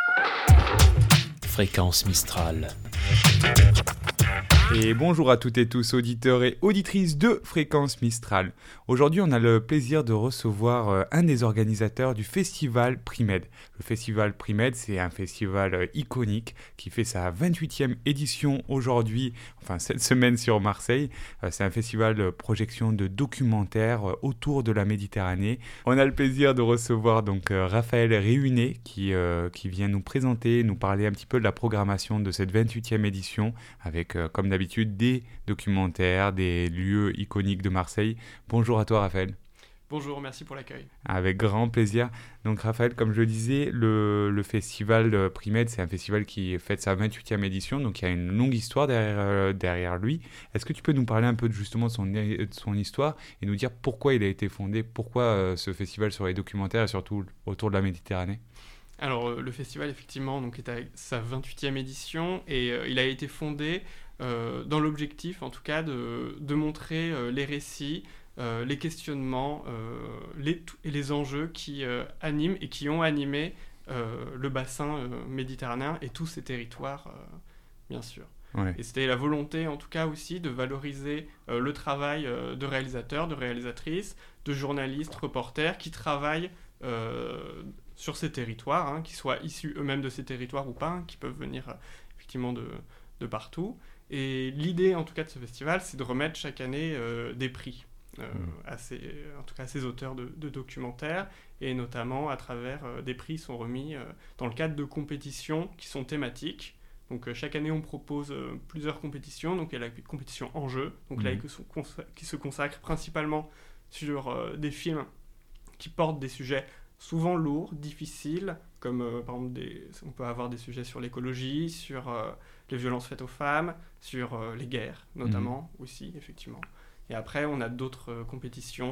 Fréquence Mistral. Et bonjour à toutes et tous, auditeurs et auditrices de Fréquence Mistral. Aujourd'hui, on a le plaisir de recevoir un des organisateurs du festival Primed. Le festival Primed, c'est un festival iconique qui fait sa 28e édition aujourd'hui, enfin cette semaine sur Marseille. C'est un festival projection de documentaires autour de la Méditerranée. On a le plaisir de recevoir donc Raphaël Réunet qui vient nous présenter, nous parler un petit peu de la programmation de cette 28e édition avec, comme d'habitude, des documentaires, des lieux iconiques de Marseille. Bonjour à toi Raphaël. Bonjour, merci pour l'accueil. Avec grand plaisir. Donc Raphaël, comme je le disais, le festival Primed, c'est un festival qui fête sa 28e édition, donc il y a une longue histoire derrière lui. Est-ce que tu peux nous parler un peu justement de son histoire et nous dire pourquoi il a été fondé, pourquoi ce festival sur les documentaires et surtout autour de la Méditerranée ? Alors le festival effectivement donc, est à sa 28e édition et il a été fondé dans l'objectif en tout cas de montrer les récits, les questionnements et les enjeux qui animent et qui ont animé le bassin méditerranéen et tous ces territoires bien sûr. Ouais. Et c'était la volonté en tout cas aussi de valoriser le travail de réalisateurs, de réalisatrices, de journalistes, reporters qui travaillent sur ces territoires, qu'ils soient issus eux-mêmes de ces territoires ou pas, qui peuvent venir effectivement de partout. Et l'idée en tout cas de ce festival, c'est de remettre chaque année des prix à ces auteurs de documentaires, et notamment à travers des prix qui sont remis dans le cadre de compétitions qui sont thématiques. Donc chaque année on propose plusieurs compétitions, donc il y a la compétition Enjeux, donc là qui se consacre principalement sur des films qui portent des sujets souvent lourds, difficiles, comme par exemple on peut avoir des sujets sur l'écologie, sur les violences faites aux femmes, sur les guerres notamment aussi, effectivement. Et après, on a d'autres compétitions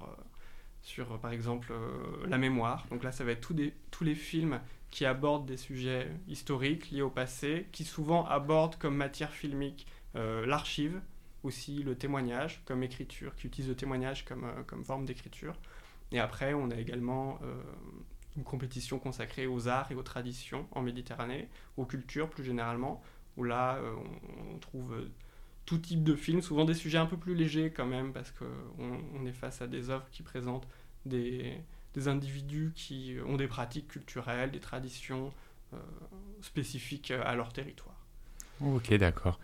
sur par exemple, la mémoire. Donc là, ça va être tous les films qui abordent des sujets historiques liés au passé, qui souvent abordent comme matière filmique l'archive, aussi le témoignage comme écriture, qui utilise le témoignage comme forme d'écriture. Et après, on a également une compétition consacrée aux arts et aux traditions en Méditerranée, aux cultures plus généralement, où là, on trouve tout type de films, souvent des sujets un peu plus légers quand même, parce qu'on est face à des œuvres qui présentent des individus qui ont des pratiques culturelles, des traditions spécifiques à leur territoire. Ok, d'accord.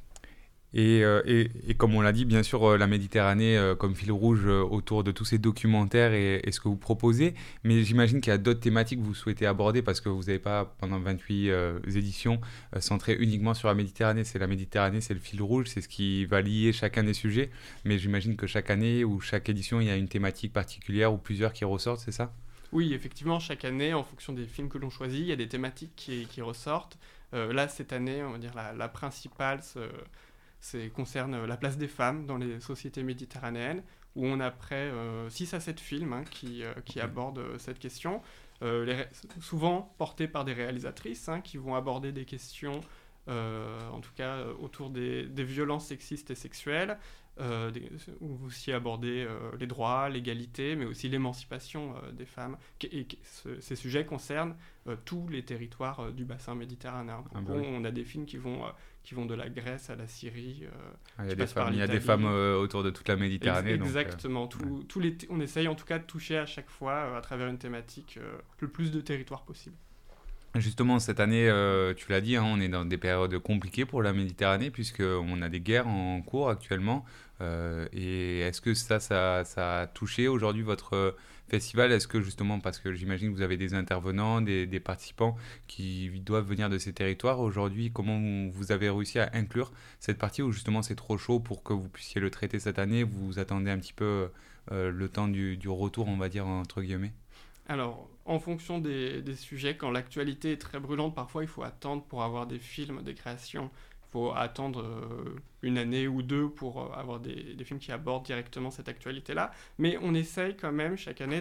Et comme on l'a dit, bien sûr, la Méditerranée comme fil rouge autour de tous ces documentaires et ce que vous proposez, mais j'imagine qu'il y a d'autres thématiques que vous souhaitez aborder parce que vous n'avez pas, pendant 28 éditions, centré uniquement sur la Méditerranée. C'est la Méditerranée, c'est le fil rouge, c'est ce qui va lier chacun des sujets, mais j'imagine que chaque année ou chaque édition, il y a une thématique particulière ou plusieurs qui ressortent, c'est ça ? Oui, effectivement, chaque année, en fonction des films que l'on choisit, il y a des thématiques qui ressortent. Là, cette année, on va dire la principale, concerne la place des femmes dans les sociétés méditerranéennes, où on a près 6 à 7 films qui abordent cette question, souvent portés par des réalisatrices qui vont aborder des questions, en tout cas autour des violences sexistes et sexuelles, où aussi aborder les droits, l'égalité, mais aussi l'émancipation des femmes. Ces sujets concernent tous les territoires du bassin méditerranéen. On a des films qui vont de la Grèce à la Syrie. Il y a des femmes autour de toute la Méditerranée. Exactement. On essaye en tout cas de toucher à chaque fois, à travers une thématique, le plus de territoires possible. Justement, cette année, tu l'as dit, on est dans des périodes compliquées pour la Méditerranée puisqu'on a des guerres en cours actuellement. Et est-ce que ça a touché aujourd'hui votre festival ? Est-ce que justement, parce que j'imagine que vous avez des intervenants, des participants qui doivent venir de ces territoires aujourd'hui, comment vous avez réussi à inclure cette partie où justement c'est trop chaud pour que vous puissiez le traiter cette année ? Vous attendez un petit peu le temps du retour, on va dire, entre guillemets ? Alors, en fonction des sujets, quand l'actualité est très brûlante, parfois il faut attendre pour avoir des films, des créations. Il faut attendre une année ou deux pour avoir des films qui abordent directement cette actualité-là. Mais on essaye quand même chaque année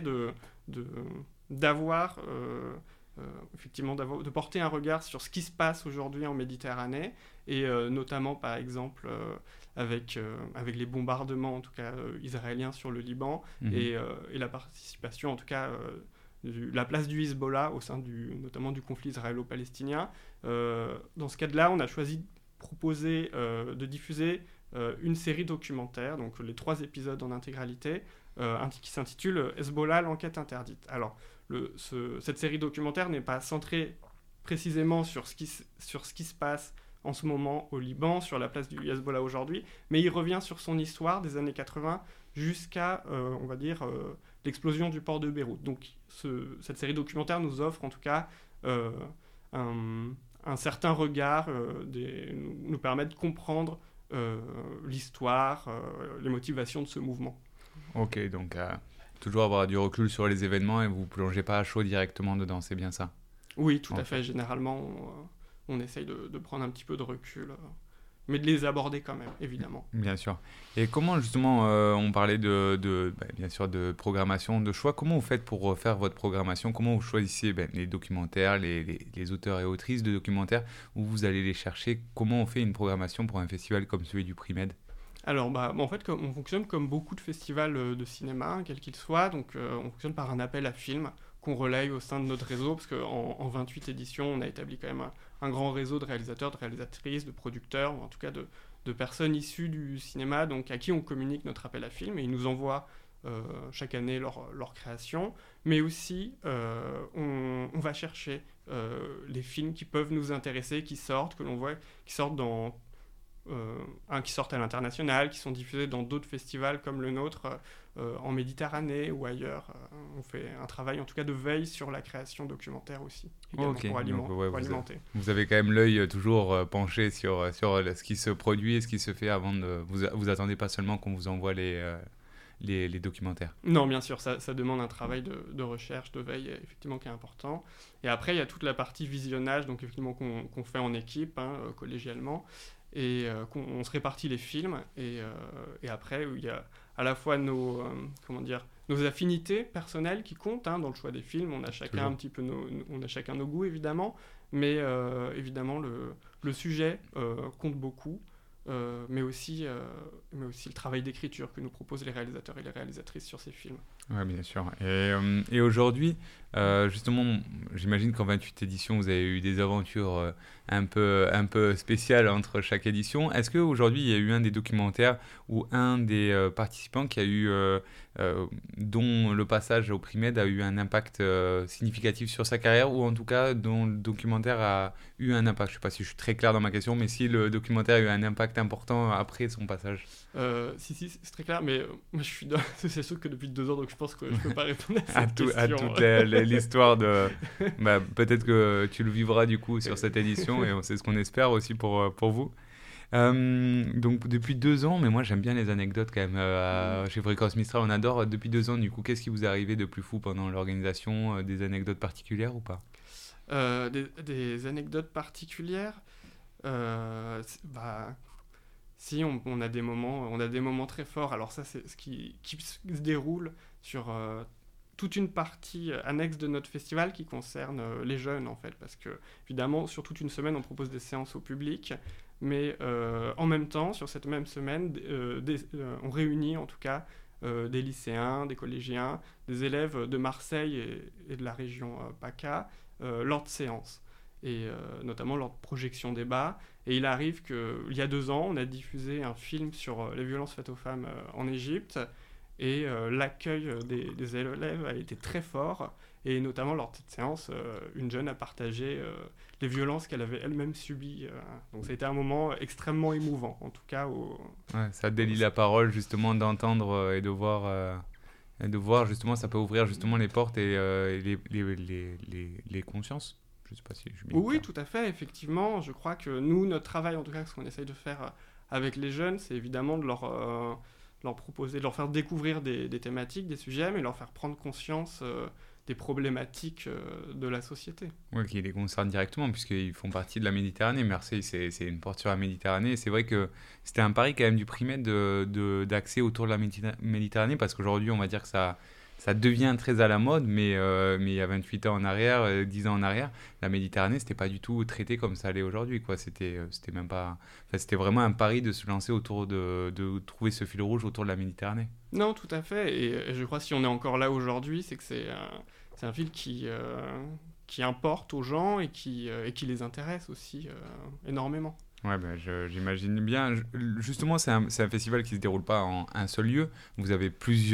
d'avoir effectivement de porter un regard sur ce qui se passe aujourd'hui en Méditerranée, et notamment par exemple avec les bombardements en tout cas israéliens sur le Liban, et la participation en tout cas la place du Hezbollah au sein notamment du conflit israélo-palestinien. Dans ce cadre-là, on a choisi de diffuser une série documentaire, donc les 3 épisodes en intégralité, qui s'intitule Hezbollah, l'enquête interdite. Alors, cette série documentaire n'est pas centrée précisément sur ce qui se passe en ce moment au Liban, sur la place du Hezbollah aujourd'hui, mais il revient sur son histoire des années 80 jusqu'à, on va dire, l'explosion du port de Beyrouth. Donc cette série documentaire nous offre en tout cas un certain regard, nous permet de comprendre l'histoire, les motivations de ce mouvement. Ok, donc toujours avoir du recul sur les événements et vous plongez pas à chaud directement dedans, c'est bien ça? Oui, tout à fait. Généralement, on essaye de prendre un petit peu de recul, mais de les aborder quand même, évidemment. Bien sûr. Et comment justement, on parlait bien sûr de programmation, de choix, comment vous faites pour faire votre programmation? Comment vous choisissez les documentaires, les auteurs et autrices de documentaires, où vous allez les chercher? Comment on fait une programmation pour un festival comme celui du Primed? Alors, en fait, on fonctionne comme beaucoup de festivals de cinéma, quel qu'il soit. Donc, on fonctionne par un appel à films qu'on relaye au sein de notre réseau, parce qu'en 28 éditions, on a établi quand même un grand réseau de réalisateurs, de réalisatrices, de producteurs, ou en tout cas de personnes issues du cinéma, donc à qui on communique notre appel à films, et ils nous envoient chaque année leur création. Mais aussi, on va chercher les films qui peuvent nous intéresser, qui sortent, que l'on voit, qui sortent qui sortent à l'international, qui sont diffusés dans d'autres festivals comme le nôtre, en Méditerranée ou ailleurs. On fait un travail en tout cas de veille sur la création documentaire aussi, également, pour alimenter. Vous avez quand même l'œil toujours penché sur ce qui se produit et ce qui se fait avant de... Vous attendez pas seulement qu'on vous envoie les documentaires? Non, bien sûr, ça demande un travail de recherche, de veille, effectivement, qui est important. Et après, il y a toute la partie visionnage, donc effectivement qu'on fait en équipe, collégialement, et on se répartit les films, et après, il y a à la fois nos affinités personnelles qui comptent dans le choix des films. On a chacun un petit peu nos goûts, évidemment, mais évidemment, le sujet compte beaucoup. Mais aussi le travail d'écriture que nous proposent les réalisateurs et les réalisatrices sur ces films. Oui, bien sûr. Et aujourd'hui, justement, j'imagine qu'en 28 éditions, vous avez eu des aventures un peu spéciales entre chaque édition. Est-ce qu'aujourd'hui, il y a eu un des documentaires ou un des participants qui a eu, dont le passage au Primed a eu un impact significatif sur sa carrière, ou en tout cas, dont le documentaire a eu un impact? Je ne sais pas si je suis très clair dans ma question, mais si le documentaire a eu un impact important après son passage. Si, c'est très clair, mais moi je suis dans l'association que depuis 2 ans, donc je pense que je ne peux pas répondre à cette question. À toute l'histoire de... peut-être que tu le vivras du coup sur cette édition, et c'est ce qu'on espère aussi pour vous. Donc depuis 2 ans, mais moi j'aime bien les anecdotes quand même. Chez Fréquence Mistral, on adore. Depuis 2 ans, du coup, qu'est-ce qui vous est arrivé de plus fou pendant l'organisation? Des anecdotes particulières ou pas? Des anecdotes particulières, si, on a des moments très forts. Alors ça, c'est ce qui se déroule sur toute une partie annexe de notre festival qui concerne les jeunes, en fait, parce que évidemment, sur toute une semaine, on propose des séances au public, mais en même temps, sur cette même semaine, on réunit en tout cas des lycéens, des collégiens, des élèves de Marseille et de la région PACA lors de séances, et notamment lors de projections débat. Et il arrive qu'il y a 2 ans, on a diffusé un film sur les violences faites aux femmes en Égypte, et l'accueil des élèves a été très fort, et notamment lors de cette séance, une jeune a partagé les violences qu'elle avait elle-même subies. Donc ça a été un moment extrêmement émouvant, en tout cas. Ouais, ça délie la parole, justement, d'entendre et de voir justement, ça peut ouvrir justement les portes et les consciences. Je sais pas si je Oui, tout à fait, effectivement. Je crois que nous, notre travail, en tout cas, ce qu'on essaye de faire avec les jeunes, c'est évidemment de leur proposer, de leur faire découvrir des thématiques, des sujets, mais leur faire prendre conscience des problématiques de la société. Oui, qui les concernent directement, puisqu'ils font partie de la Méditerranée. Marseille, c'est une porte sur la Méditerranée. Et c'est vrai que c'était un pari quand même du Primed d'axer autour de la Méditerranée, parce qu'aujourd'hui, on va dire que ça devient très à la mode, mais il y a 28 ans en arrière, 10 ans en arrière, la Méditerranée, c'était pas du tout traité comme ça l'est aujourd'hui, quoi. C'était même pas... Enfin, c'était vraiment un pari de se lancer autour de trouver ce fil rouge autour de la Méditerranée. Non, tout à fait. Et je crois que si on est encore là aujourd'hui, c'est que c'est un film qui importe aux gens et qui les intéresse aussi énormément. Ouais, ben, j'imagine bien. Justement, c'est un festival qui ne se déroule pas en un seul lieu. Vous avez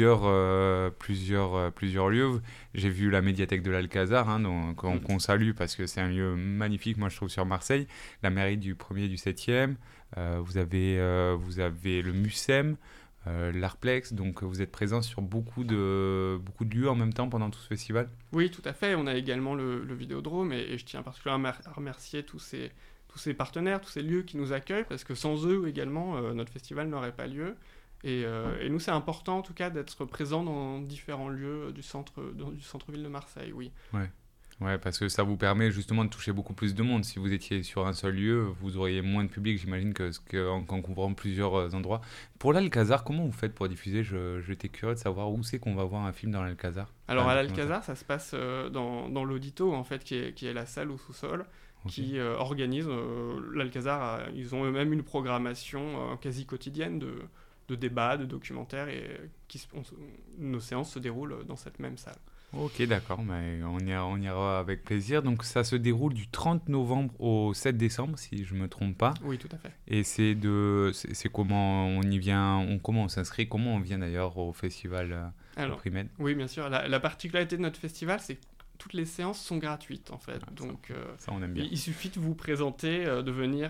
plusieurs lieux. J'ai vu la médiathèque de l'Alcazar, hein, qu'on salue parce que c'est un lieu magnifique, moi je trouve, sur Marseille. La mairie du 1er et du 7e. Vous avez le Mucem, l'Arplex. Donc vous êtes présent sur beaucoup de lieux en même temps pendant tout ce festival. Oui, tout à fait. On a également le Vidéodrome et je tiens particulièrement à remercier tous ces partenaires, tous ces lieux qui nous accueillent, parce que sans eux également, notre festival n'aurait pas lieu. Et nous, c'est important en tout cas d'être présent dans différents lieux du centre-ville de Marseille, oui. Ouais, parce que ça vous permet justement de toucher beaucoup plus de monde. Si vous étiez sur un seul lieu, vous auriez moins de public, j'imagine, qu'en couvrant plusieurs endroits. Pour l'Alcazar, comment vous faites pour diffuser ? J'étais curieux de savoir où c'est qu'on va voir un film dans l'Alcazar. Alors à l'Alcazar, ça se passe dans l'Audito, en fait, qui est la salle au sous-sol. Okay. Qui organise l'Alcazar. Ils ont eux-mêmes une programmation quasi quotidienne de débats, de documentaires, et nos séances se déroulent dans cette même salle. Ok, d'accord, mais on ira avec plaisir. Donc ça se déroule du 30 novembre au 7 décembre, si je ne me trompe pas. Oui, tout à fait. Et c'est comment on y vient, comment on s'inscrit, comment on vient d'ailleurs au festival Primed ? Oui, bien sûr. La particularité de notre festival, c'est toutes les séances sont gratuites en fait, donc ça on aime bien. Il suffit de vous présenter, de venir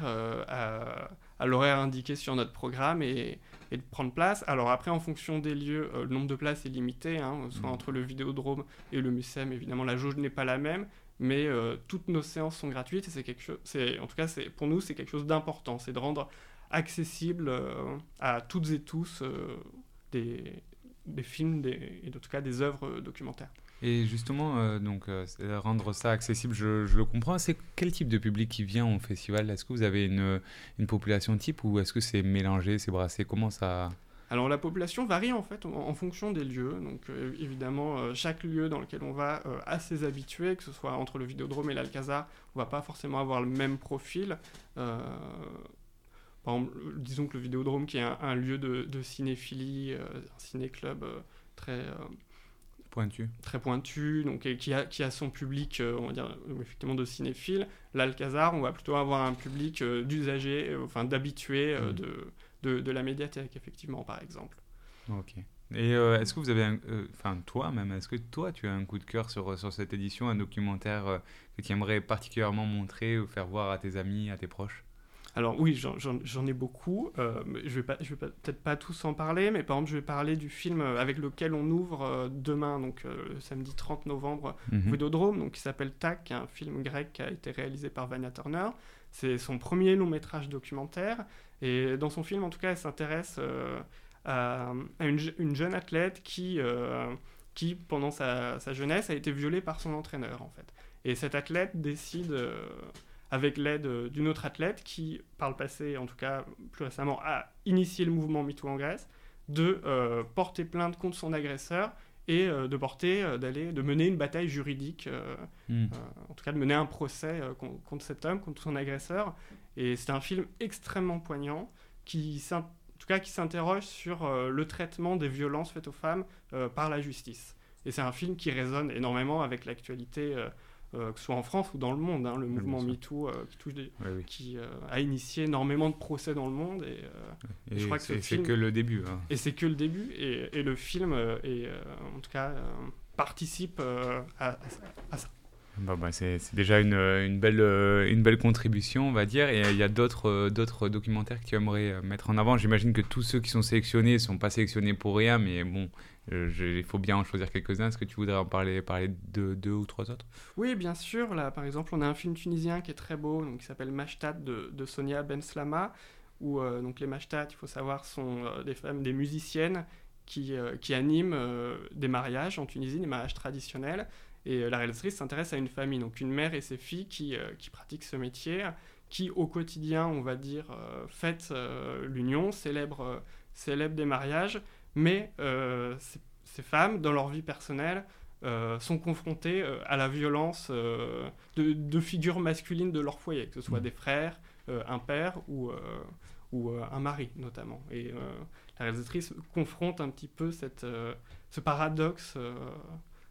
à l'horaire indiqué sur notre programme et de prendre place. Alors après, en fonction des lieux, le nombre de places est limité, soit entre le Vidéodrome et le Mucem, évidemment la jauge n'est pas la même, mais toutes nos séances sont gratuites et en tout cas pour nous c'est quelque chose d'important, c'est de rendre accessible à toutes et tous des films et en tout cas des œuvres documentaires. Et justement, rendre ça accessible, je le comprends. C'est quel type de public qui vient au festival ? Est-ce que vous avez une population type ou est-ce que c'est mélangé, c'est brassé ? Comment ça... Alors la population varie en fait en fonction des lieux. Donc évidemment, chaque lieu dans lequel on va a ses habitués, que ce soit entre le Vidéodrome et l'Alcazar, on va pas forcément avoir le même profil. Par exemple, disons que le Vidéodrome, qui est un lieu de cinéphilie, un ciné-club très pointu, donc, et qui a son public, on va dire, effectivement de cinéphiles. L'Alcazar, on va plutôt avoir un public d'usagers, d'habitués de la médiathèque, effectivement, par exemple. Ok. Et est-ce que vous avez est-ce que toi, tu as un coup de cœur sur cette édition, un documentaire que tu aimerais particulièrement montrer ou faire voir à tes amis, à tes proches ? Alors oui, j'en ai beaucoup. Je vais peut-être pas tous en parler, mais par exemple, je vais parler du film avec lequel on ouvre demain, donc le samedi 30 novembre, au Vidéodrome, donc qui s'appelle TAC, un film grec qui a été réalisé par Vania Turner. C'est son premier long métrage documentaire, et dans son film, en tout cas, elle s'intéresse à une jeune athlète qui pendant sa jeunesse, a été violée par son entraîneur, en fait. Et cette athlète décide... avec l'aide d'une autre athlète qui, par le passé, en tout cas plus récemment, a initié le mouvement MeToo en Grèce, de porter plainte contre son agresseur et de mener une bataille juridique, en tout cas de mener un procès contre cet homme, contre son agresseur. Et c'est un film extrêmement poignant qui s'interroge sur le traitement des violences faites aux femmes par la justice. Et c'est un film qui résonne énormément avec l'actualité que ce soit en France ou dans le monde, le mouvement MeToo qui a initié énormément de procès dans le monde. Et je crois que c'est que le début. Et c'est que le début. Et le film, en tout cas, participe à ça. C'est déjà une belle contribution, on va dire. Et il y a d'autres documentaires que tu aimerais mettre en avant. J'imagine que tous ceux qui sont sélectionnés ne sont pas sélectionnés pour rien, mais bon, il faut bien en choisir quelques-uns. Est-ce que tu voudrais en parler de 2 ou 3 autres ? Oui, bien sûr. Là, par exemple, on a un film tunisien qui est très beau, donc, qui s'appelle Mashtat de Sonia Benslama, où donc, les Mashtat, il faut savoir, sont des femmes, des musiciennes qui animent des mariages en Tunisie, des mariages traditionnels. Et la réalisatrice s'intéresse à une famille, donc une mère et ses filles qui pratiquent ce métier, qui au quotidien, on va dire, fêtent l'union, célèbrent des mariages, mais ces femmes, dans leur vie personnelle, sont confrontées à la violence de figures masculines de leur foyer, que ce soit des frères, un père ou un mari notamment. Et la réalisatrice confronte un petit peu ce paradoxe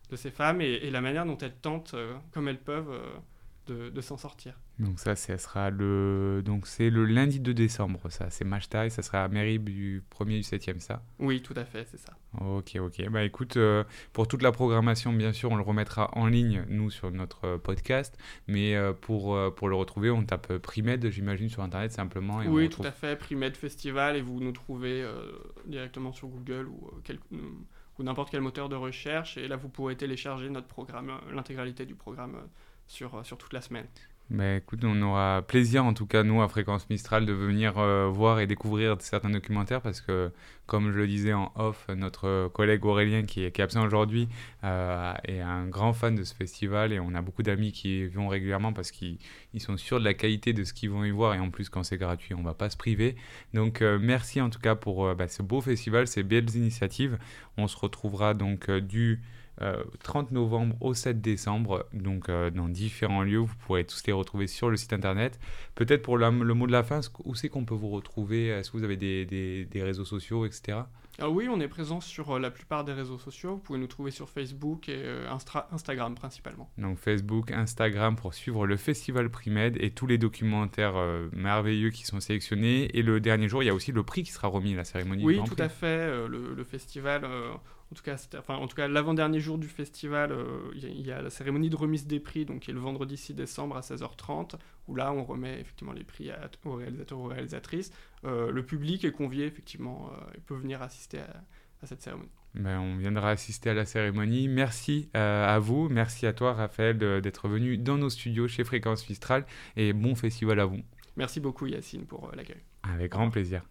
ces femmes et la manière dont elles tentent, comme elles peuvent, de s'en sortir. Donc ça sera donc c'est le lundi 2 décembre, ça. C'est Mashta et ça sera à mairie du 1er du 7e, ça. Oui, tout à fait, c'est ça. Ok. Bah écoute, pour toute la programmation, bien sûr, on le remettra en ligne, nous, sur notre podcast. Mais pour le retrouver, on tape Primed, j'imagine, sur Internet simplement. Et Oui, on retrouve... tout à fait, Primed Festival, et vous nous trouvez directement sur Google ou n'importe quel moteur de recherche. Et là, vous pourrez télécharger notre programme, l'intégralité du programme sur toute la semaine. Bah écoute, on aura plaisir en tout cas, nous, à Fréquence Mistral, de venir voir et découvrir certains documentaires parce que, comme je le disais en off, notre collègue Aurélien, qui est absent aujourd'hui, est un grand fan de ce festival et on a beaucoup d'amis qui y vont régulièrement parce qu'ils sont sûrs de la qualité de ce qu'ils vont y voir et en plus, quand c'est gratuit, on ne va pas se priver. Donc, merci en tout cas pour ce beau festival, ces belles initiatives. On se retrouvera donc 30 novembre au 7 décembre, donc dans différents lieux. Vous pourrez tous les retrouver sur le site internet. Peut-être pour le mot de la fin, où c'est qu'on peut vous retrouver? Est-ce que vous avez des réseaux sociaux, etc.? Oui, on est présent sur la plupart des réseaux sociaux. Vous pouvez nous trouver sur Facebook et Instagram principalement. Donc Facebook, Instagram pour suivre le festival Primed et tous les documentaires merveilleux qui sont sélectionnés. Et le dernier jour, il y a aussi le prix qui sera remis à la cérémonie. Oui, tout à fait. Le festival, en tout cas l'avant-dernier jour du festival, il y a la cérémonie de remise des prix, donc qui est le vendredi 6 décembre à 16h30, où là on remet effectivement les prix aux réalisateurs, aux réalisatrices. Le public est convié, effectivement, il peut venir assister à cette cérémonie. Ben, on viendra assister à la cérémonie. Merci à vous, merci à toi Raphaël d'être venu dans nos studios chez Fréquence Mistral et bon festival à vous. Merci beaucoup Yacine pour l'accueil. Avec grand plaisir.